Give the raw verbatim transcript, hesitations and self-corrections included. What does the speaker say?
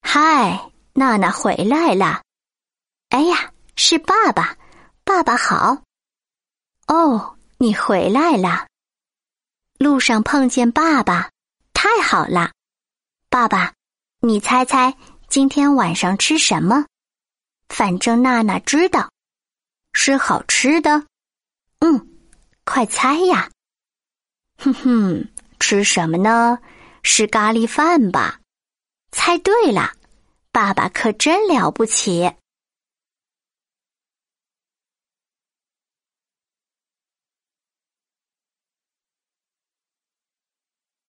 嗨，娜娜回来了。哎呀，是爸爸，爸爸好。哦，你回来了。路上碰见爸爸，太好了。爸爸，你猜猜今天晚上吃什么？反正娜娜知道，是好吃的。嗯，快猜呀。哼哼，吃什么呢？是咖喱饭吧？猜对了，爸爸可真了不起。